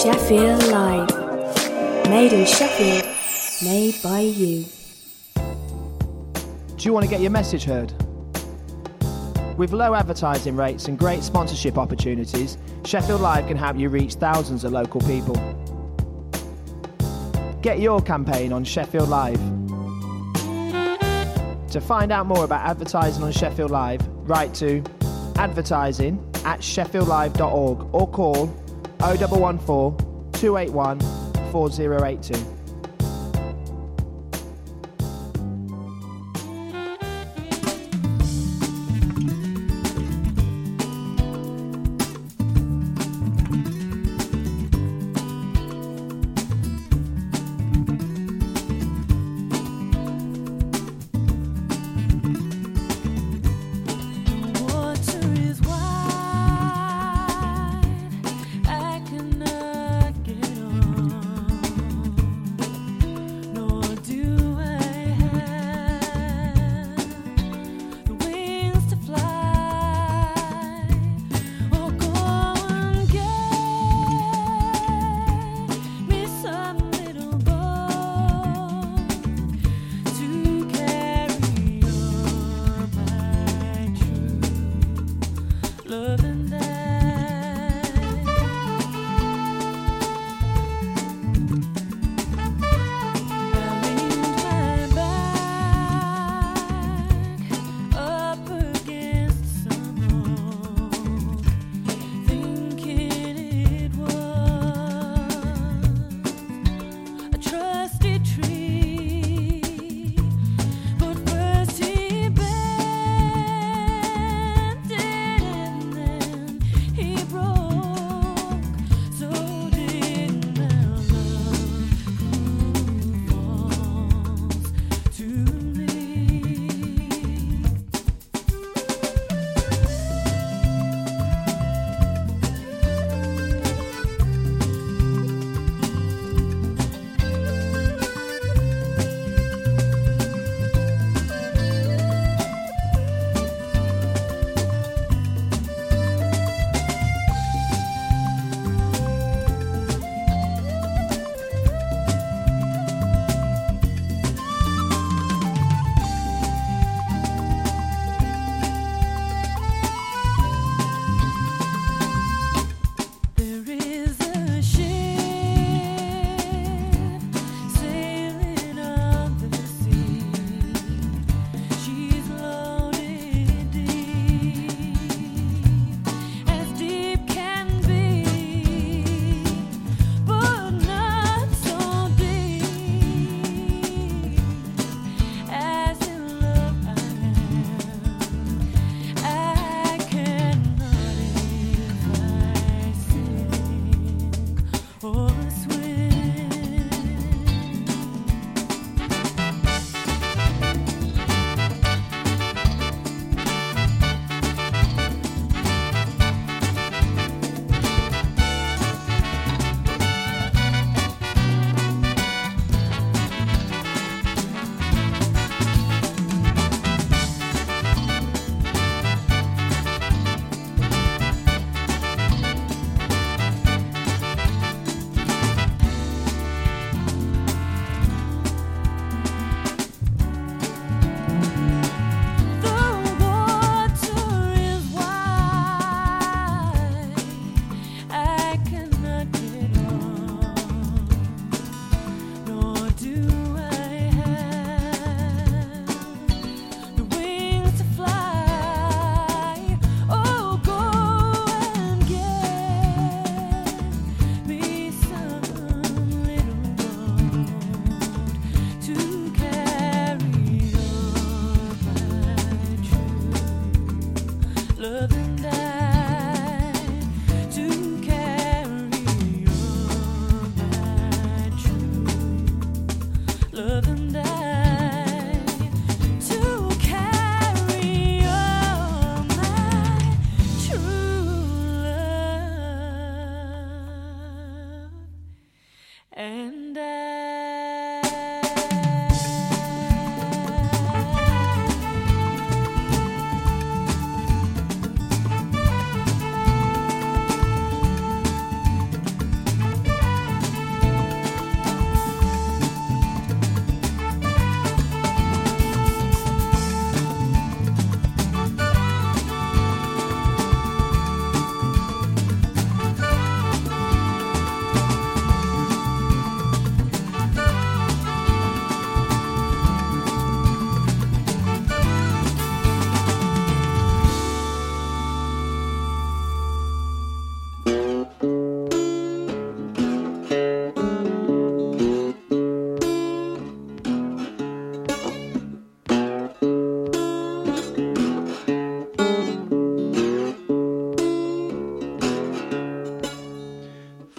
Sheffield Live. Made in Sheffield, made by you. Do you want to get your message heard? With low advertising rates and great sponsorship opportunities, Sheffield Live can help you reach thousands of local people. Get your campaign on Sheffield Live. To find out more about advertising on Sheffield Live, write to advertising@sheffieldlive.org or call 0114 281 4082.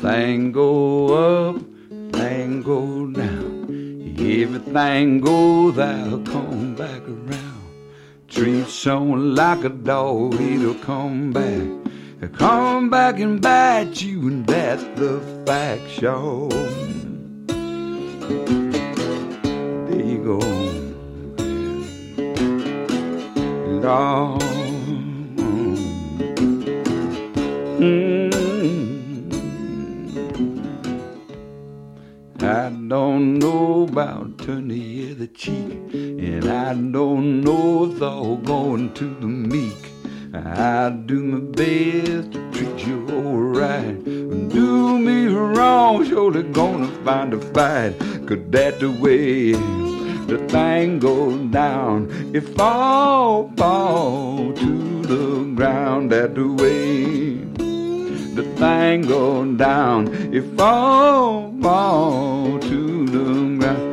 Thing go up, thing go down. Everything go, they'll come back around. Treat someone like a dog, it'll come back. Come back and bite you, and that's the fact, sure. There you go. Lord. I don't know about turning the other cheek, and I don't know if they're going to the meek. I do my best to treat you alright. Do me wrong, surely gonna find a fight. 'Cause that's the way the thing goes down. It fall to the ground. That's the way the thing goes down. It fall to the ground.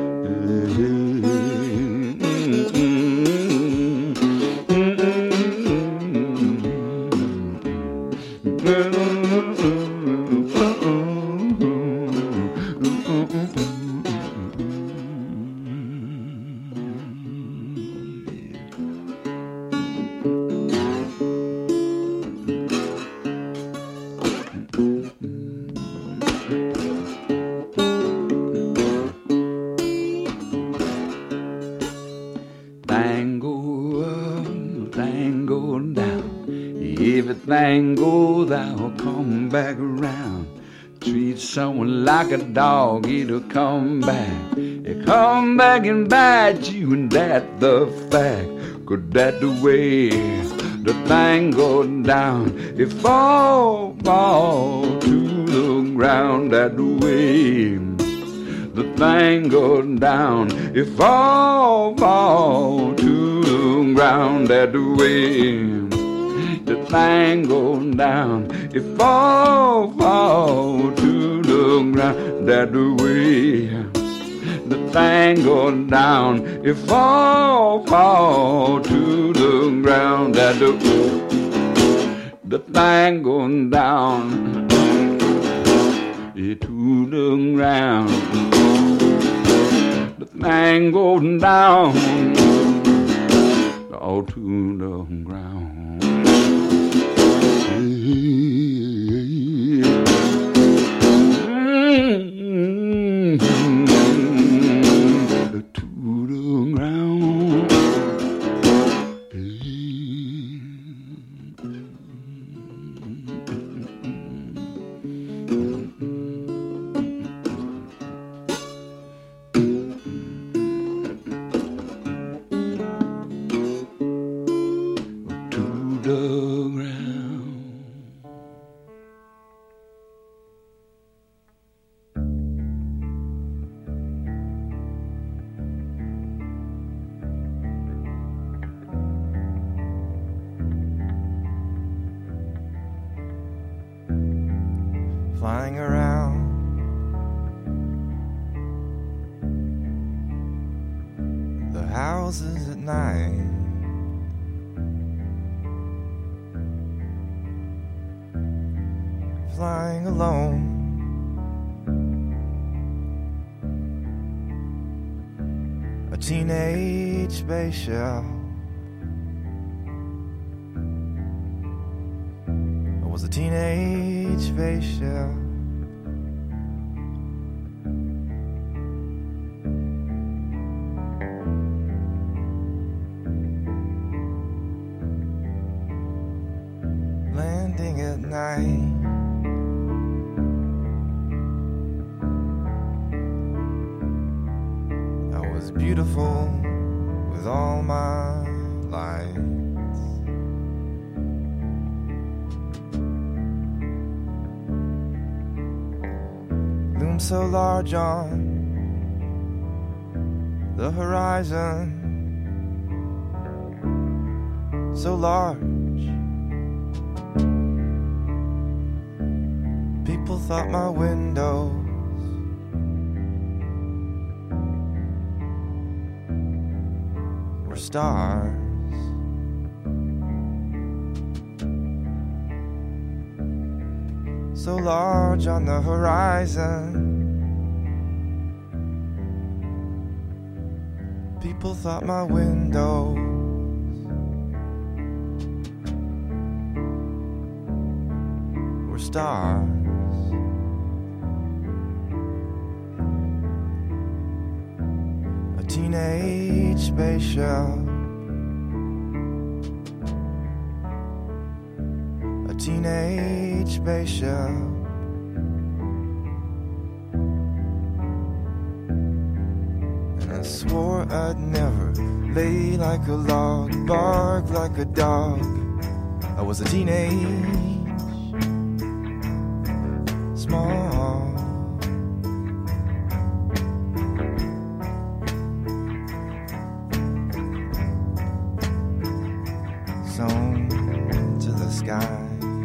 Everything go, thou come back around. Treat someone like a dog, it'll come back. It come back and bite you, and that's the fact. 'Cause that's the way the thing goes down. It fall to the ground. That's the way the thing goes down. It fall to the ground. That's the way the thing goes down. It fall to the ground. That's the way the thing goes down. It fall to the ground. That's the thing goes down. It to the ground. The thing goes down. All to the ground. Flying around, the houses at night, flying alone, a teenage space shell. It was a teenage space shell. Landing at night, I was beautiful with all my lights. Loomed so large on the horizon, so large. People thought my windows were stars. so large on the horizon. People thought my windows were stars. A teenage spaceship, a teenage spaceship. I swore I'd never lay like a log, bark like a dog. I was a teenage, small. Sewn to the sky.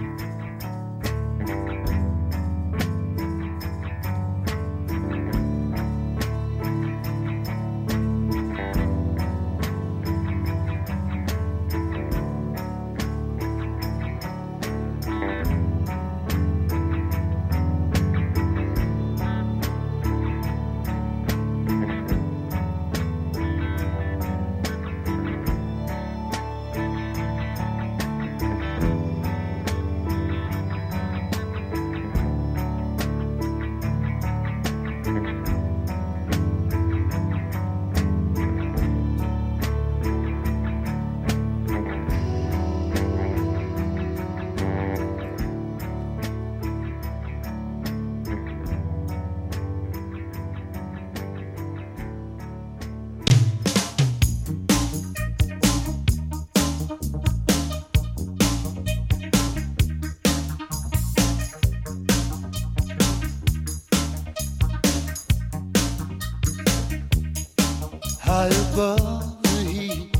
High above the heat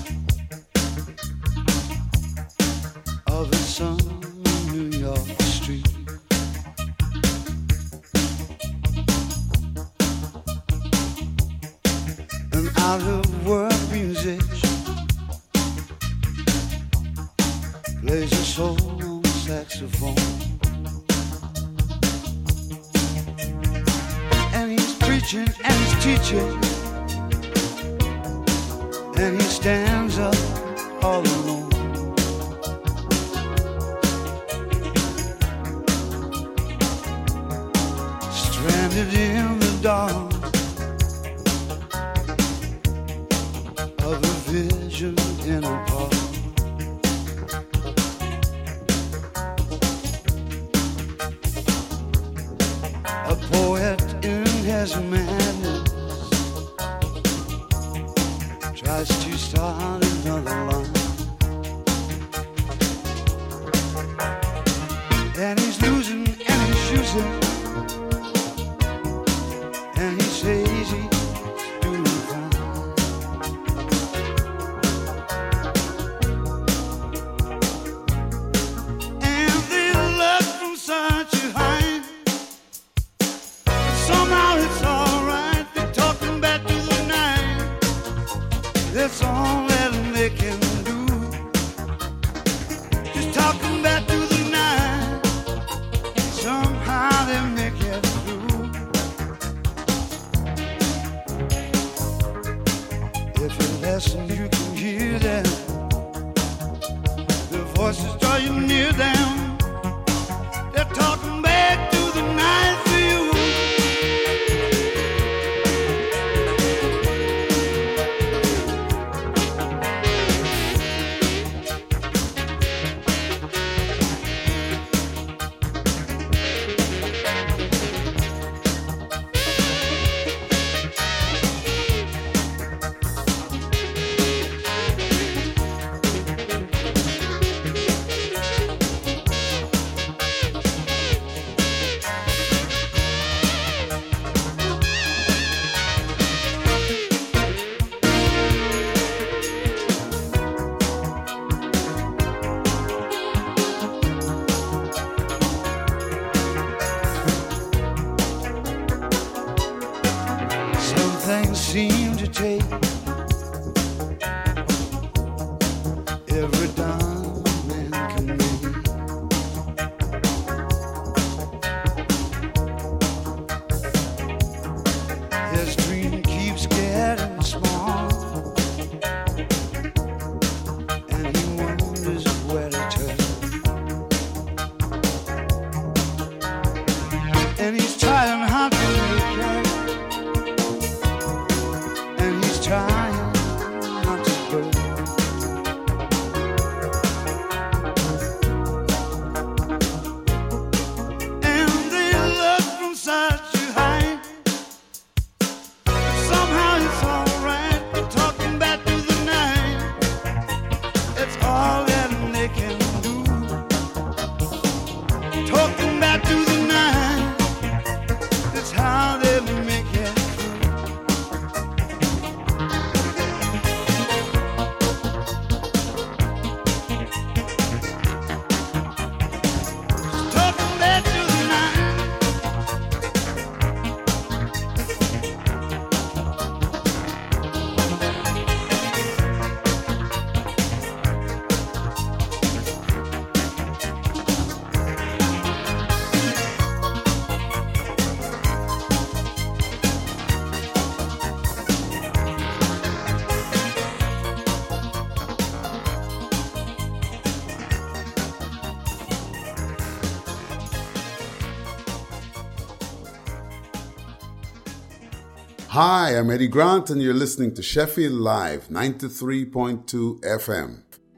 of a summer New York street, an out-of-work musician plays a solo saxophone, and he's preaching and he's teaching, and he stands up all alone. Stranded in the dark of a vision in a park. A poet in his madness tries to start another line, and he's losing and he's using, and he says he's doing fine. And they look from side to side, somehow it's alright. They're talking back to the night. That's all that they can do. Just talking back to the night. Somehow they make it through. If you listen, you can hear them. The voices draw you near them. They're talking back to the night for you. Things seem to take every dime man can make. Hi, I'm Eddie Grant, and you're listening to Sheffield Live, 93.2 FM.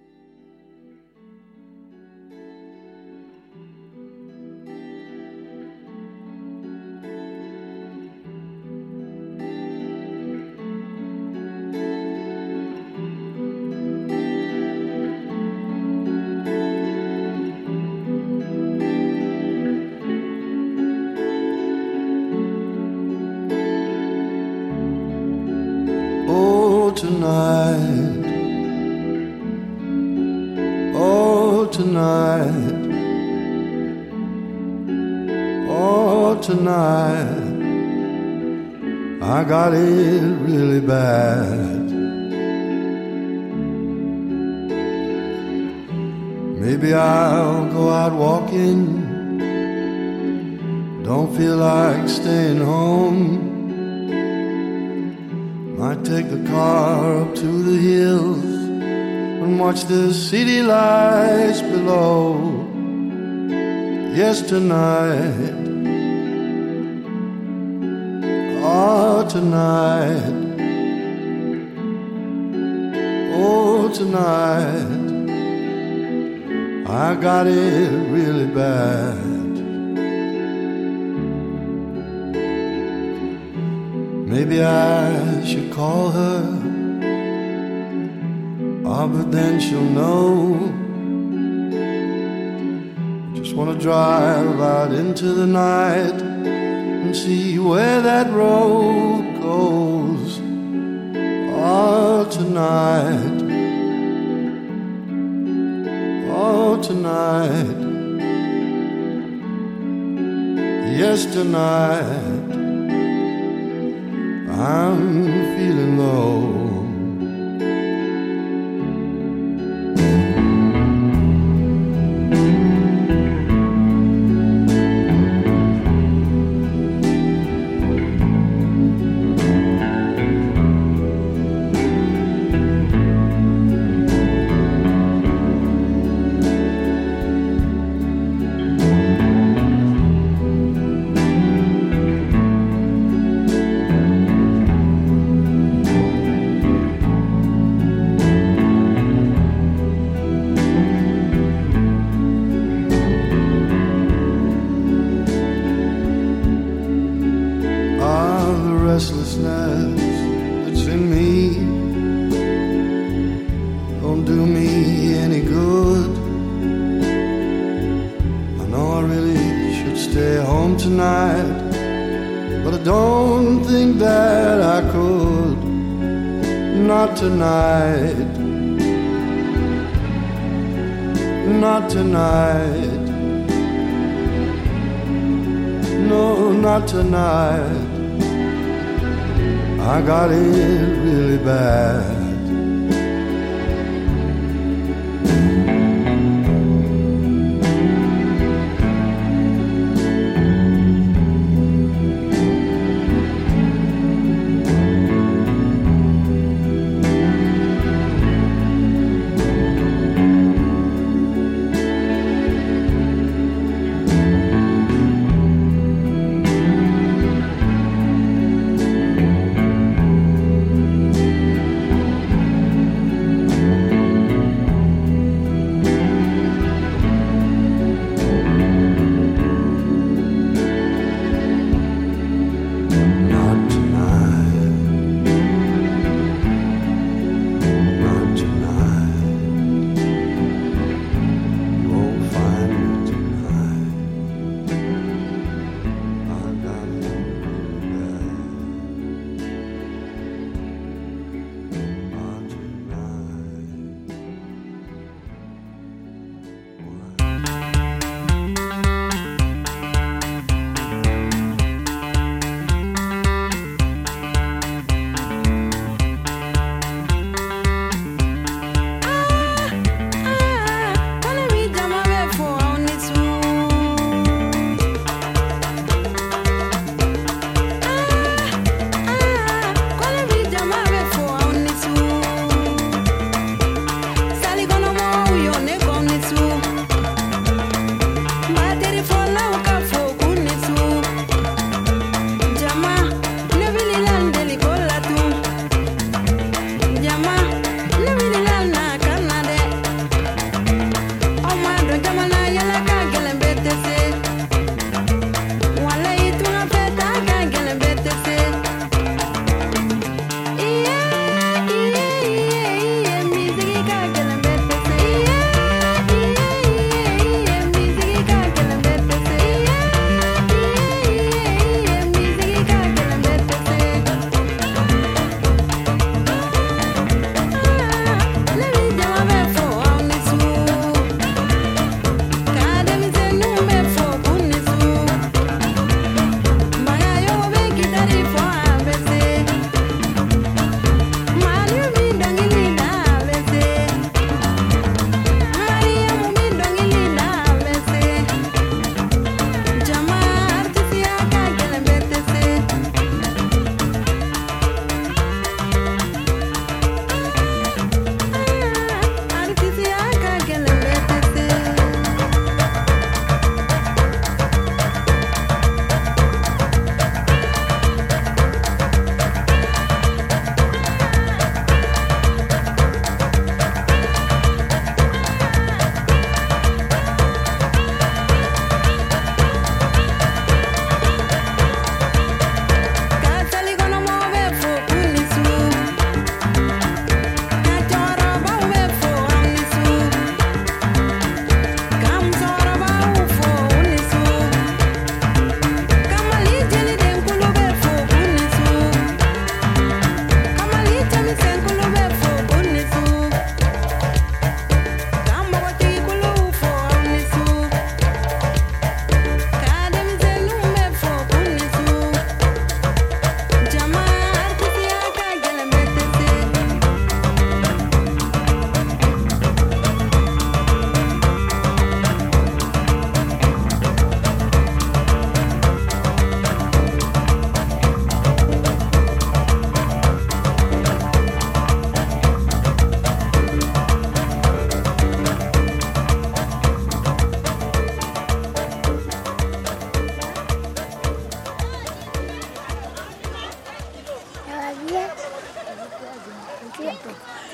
Tonight, I got it really bad. Maybe I'll go out walking, don't feel like staying home. Might take the car up to the hills and watch the city lights below. Yes, tonight, oh, tonight, oh, tonight, I got it really bad. Maybe I should call her, oh, but then she'll know. Just wanna drive out into the night and see where that road goes. Oh, tonight, oh, tonight, yes, tonight, I'm feeling low. Tonight, not tonight, no, not tonight, I got it really bad.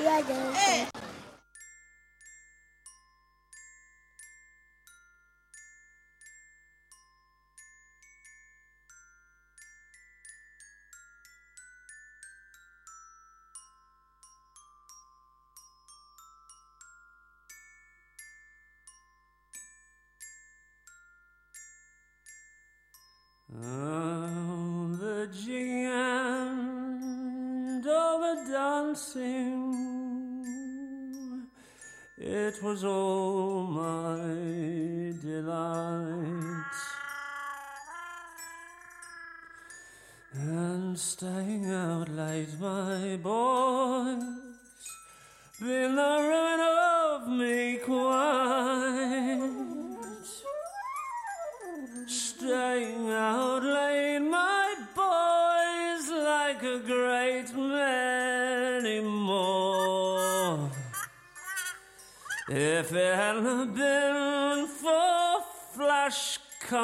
Dragon. Oh, the jing and all the dancing, it was all my delight. And staying out late, my boys, been the ruin of me quite. Staying out late, my boys, like a great many more. If it hadn't been for flash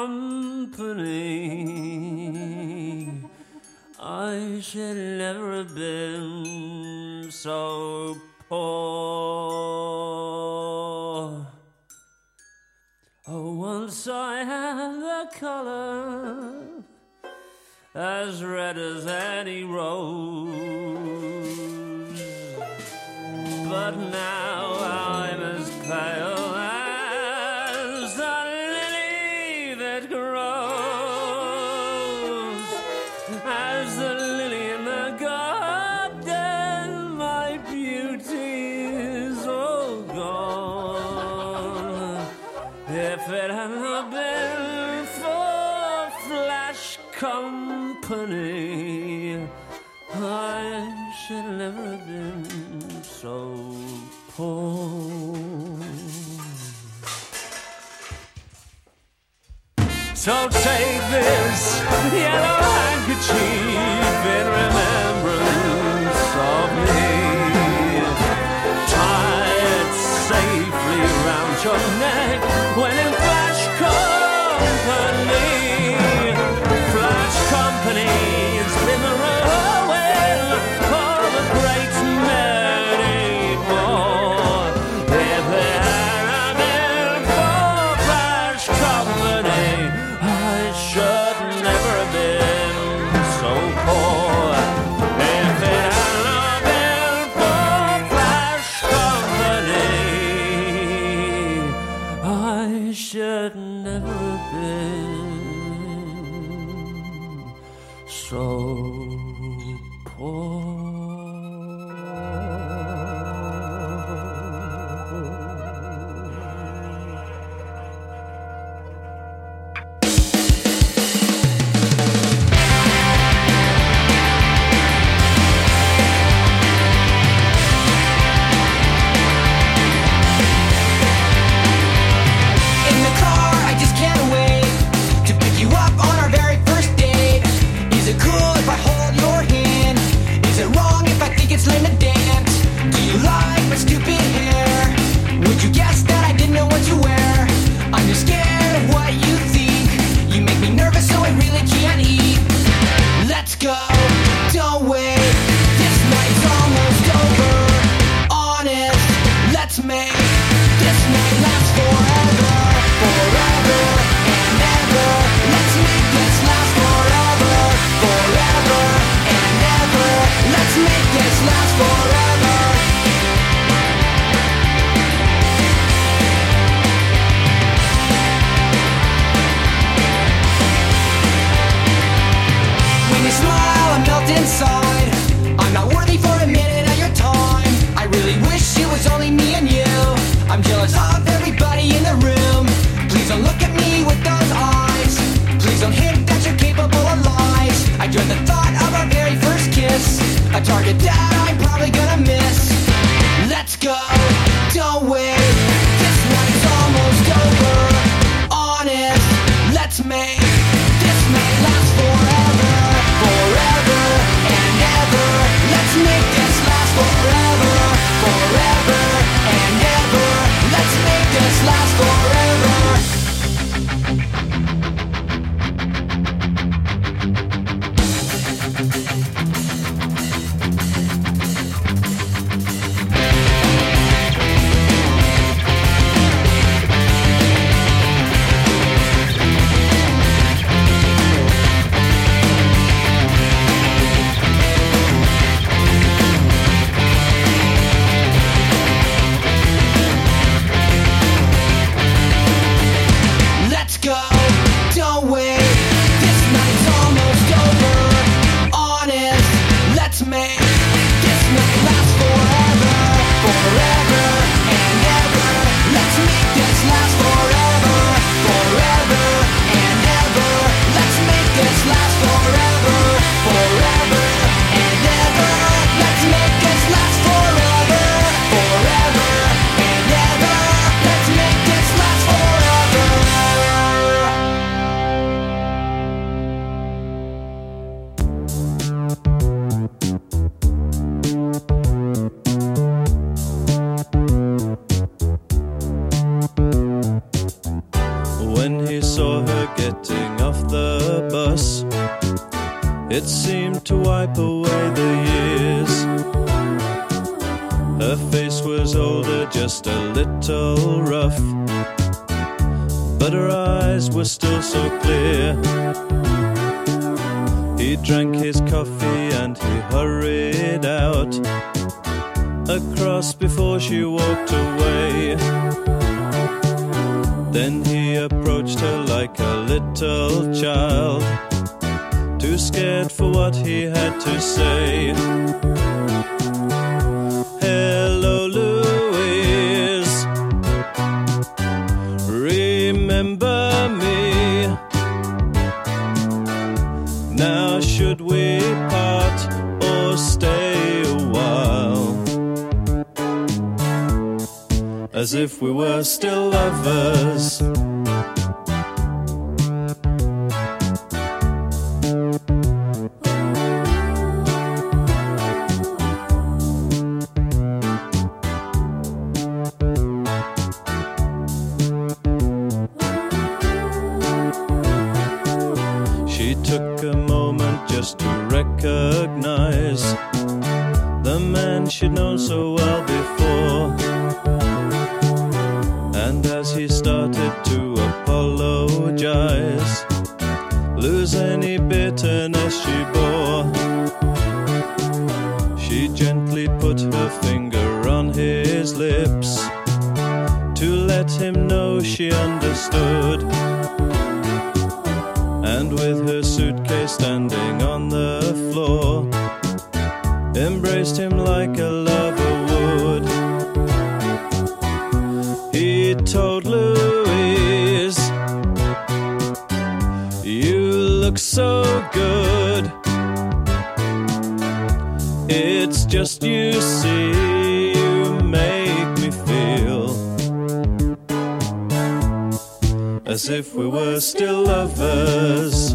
company, I should never have been so poor. Oh, once I had the color as red as any rose, but now I'm as pale as the lily that grows, as the lily in the garden. My beauty is all gone. If it hadn't been for flash company, I should never have been so poor. So take this yellow handkerchief in remembrance of me. Tie it safely round your neck when in flash company. Flash company, it's been the ruin of a great many more. If it hadn't been for flash company, I should never have been so poor. If it hadn't been for flash company, I should never have been so poor. In the car, I just can't wait to pick you up on our very first date. Is it cool if I hold your hand? Is it wrong if I think it's lame to dance? Do you like my stupid hair? Would you guess that I didn't know what to wear? I'm just scared of what you think. You make me nervous, so I really can't eat. Let's go, don't wait. This night's almost over. Honest, let's make this night last forever. Forever and ever. Let's make this last forever. Forever and ever. Let's make this last forever. When you smile, I melt inside. I'm not worthy for a minute of your time. I really wish it was only me and you. I'm jealous of everybody in the room. Please don't look at me with those eyes. Please don't hint that you're capable of lies. I dread the thought of our very first kiss, a target that I'm probably gonna miss. Let's go, don't wait. This night's almost over. Honest, let's make this night last forever. Forever and ever. Let's make this last forever. Forever and ever. Let's make this last forever. It seemed to wipe away the years. Her face was older, just a little rough, but her eyes were still so clear. He drank his coffee and he hurried out across before she walked away. Then he approached her like a little child, too scared for what he had to say. Hello, Louise, remember me? Now should we part or stay a while, as if we were still lovers? She took a moment just to recognize the man she'd known so well before. And as he started to apologize, lose any bitterness she bore, she gently put her finger on his lips to let him know she understood. And with her suitcase standing on the floor, embraced him like a lover would. He told Louise, you look so good. It's just you see, you make me feel as if we were still lovers.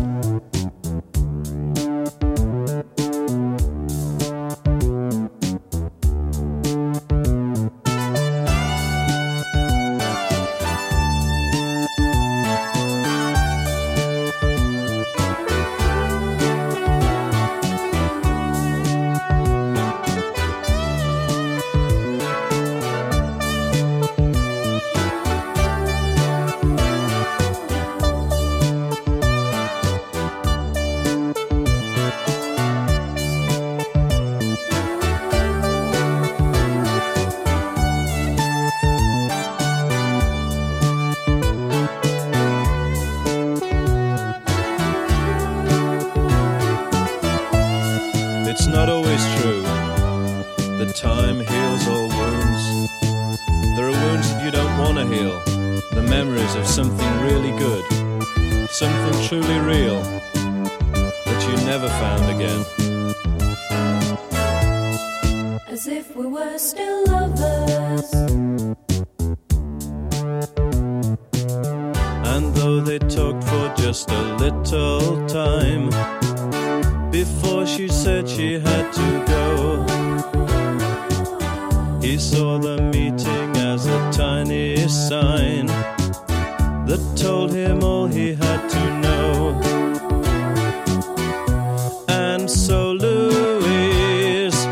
It's not always true that time heals all wounds. There are wounds that you don't want to heal, the memories of something really good, something truly real that you never found again. As if we were still lovers. And though they talked for just a little time before she said she had to go, he saw the meeting as a tiny sign that told him all he had to know. And so Louise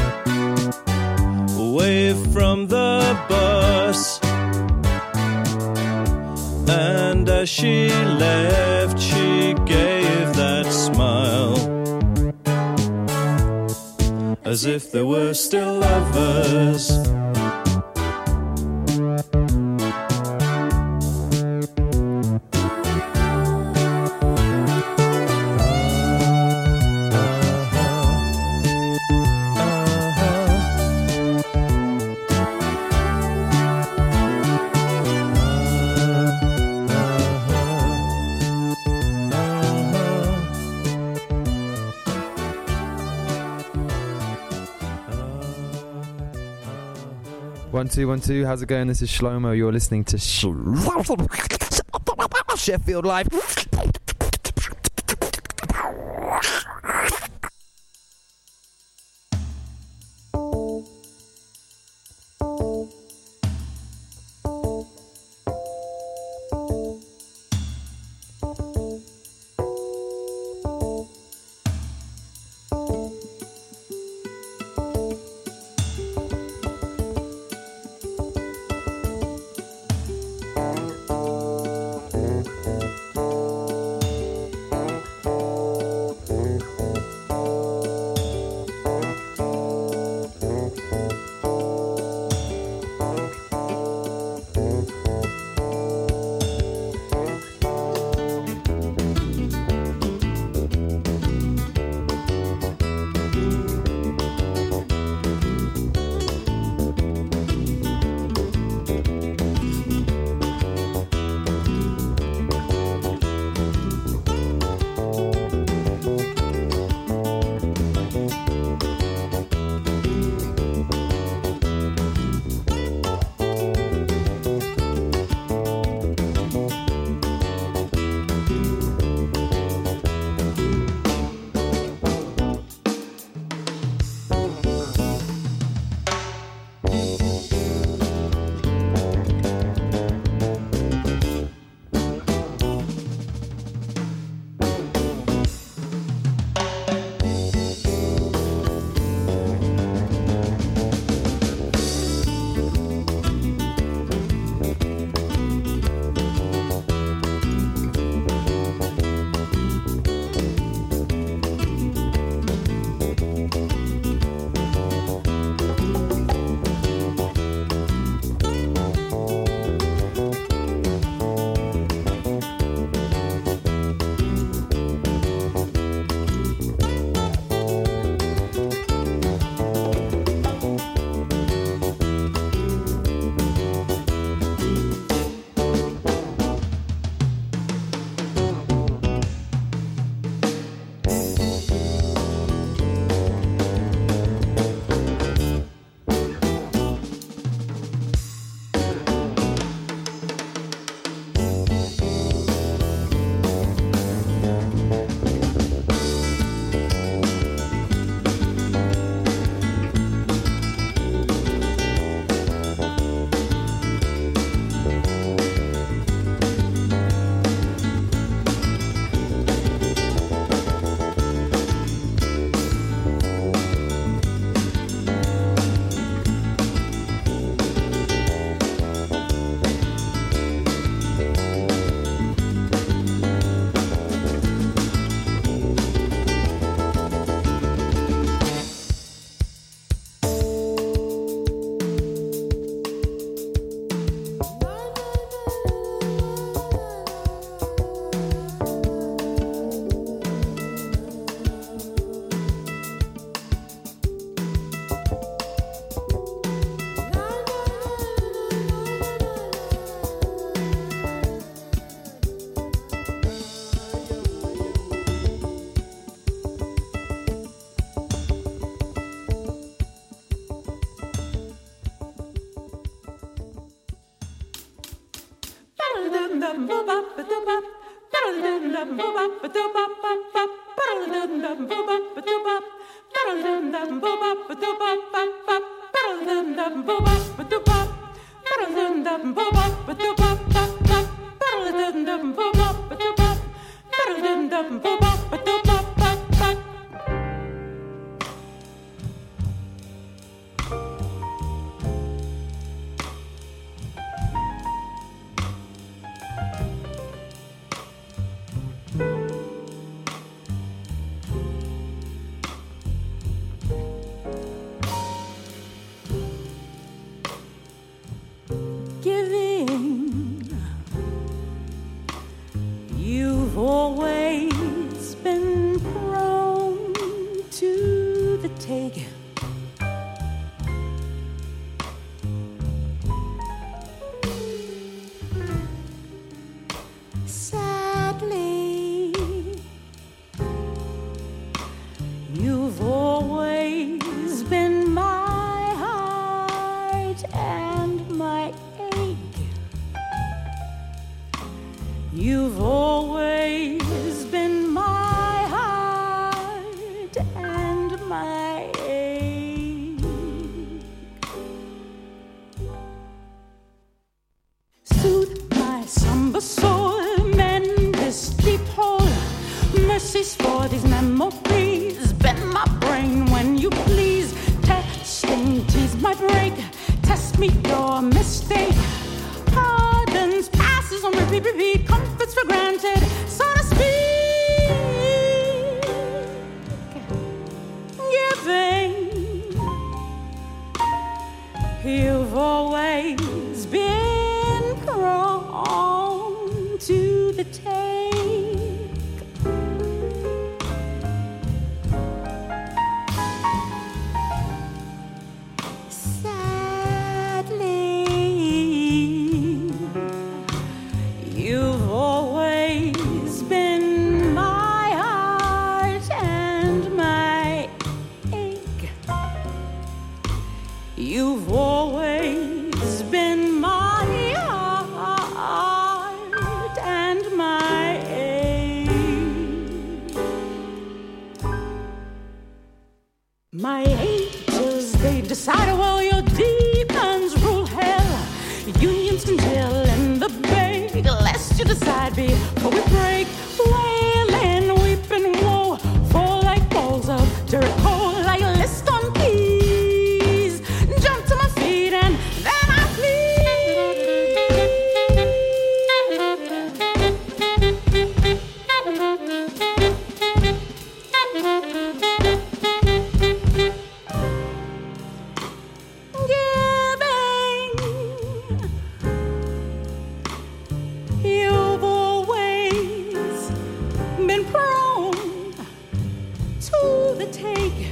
waved from the bus, and as she left she gave that smile, as if they were still lovers. One, two. How's it going? This is Shlomo. You're listening to Sheffield Live. You've always been prone to the take. Sadly, you've always been my heart and my ache. You've always been my heart and my ache. Soothe my somber soul, mend this deep hole. Mercies for these memories, bend my brain when you please. Testing tease my break, test me your mistake. Pardons, passes on repeat, comforts for granted, so to speak. Giving, you've always been prone to the take. You've always been my heart and my ache. You've always been my heart and my ache. My angels, they decide well your demons rule hell. Unions can chill in the bay. Lest you decide before we break, wailing, weeping, woe, fall like balls of Jericho, like a list on keys. Jump to my feet and then I You've always been prone to the take.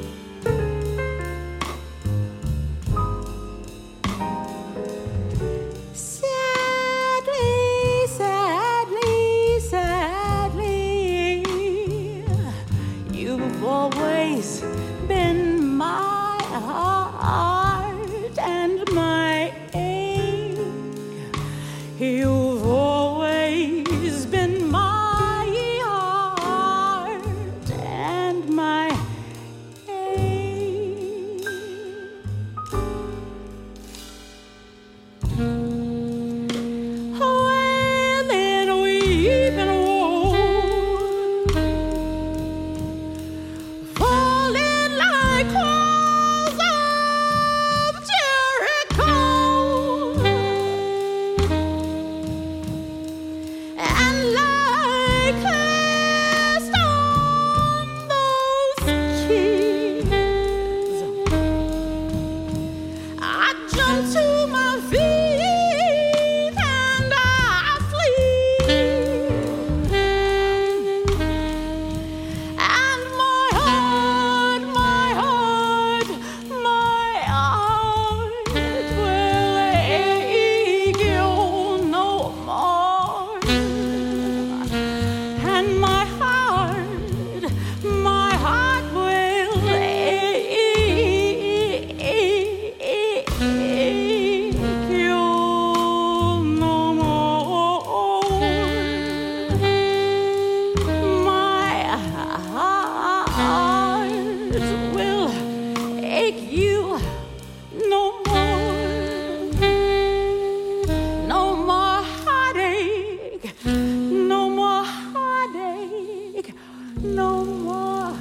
Sadly, sadly, sadly, you've always been my heart and my ache. You've always been my heart and my ache. Wailing, weeping, woe, falling like walls of take you no more. No more heartache, no more heartache, no more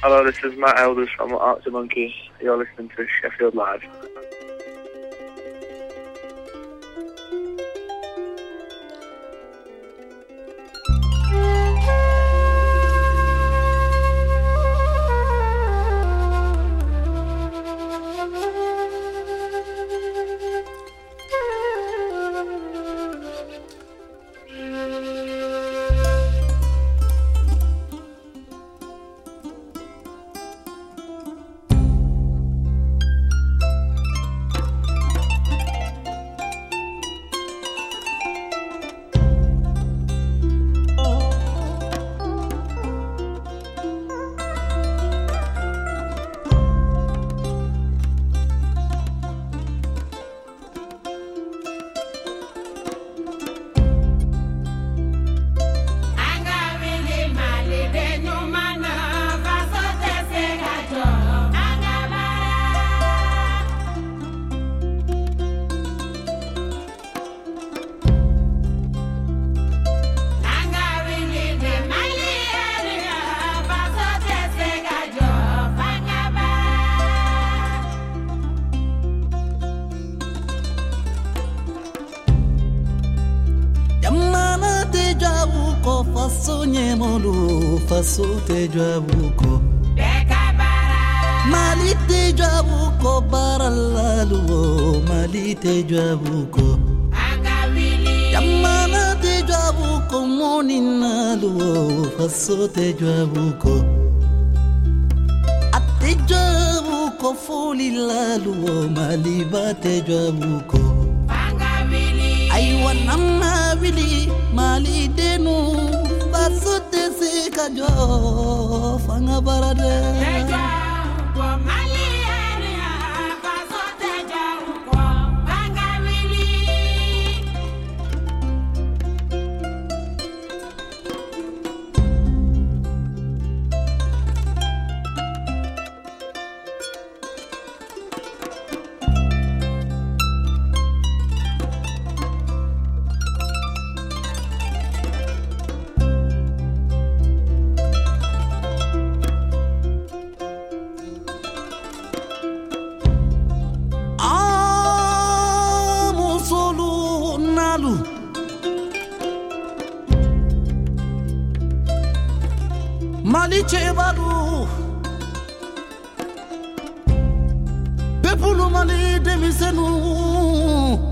Hello, this is Matt Elders from Arctic Monkey. You're listening to Sheffield Live. Faso te jabuko Mali te jabuko baralalu Mali te jabuko Yamana te jabuko moninalu Faso te jabuko Ate jabuko folilalu Mali ba te jabuko Aywa namna wili Mali denu Faso te kajo fanga barade teja ko maliani faso teja ko fanga wili Mali chebaru Pepulu Mali demisenu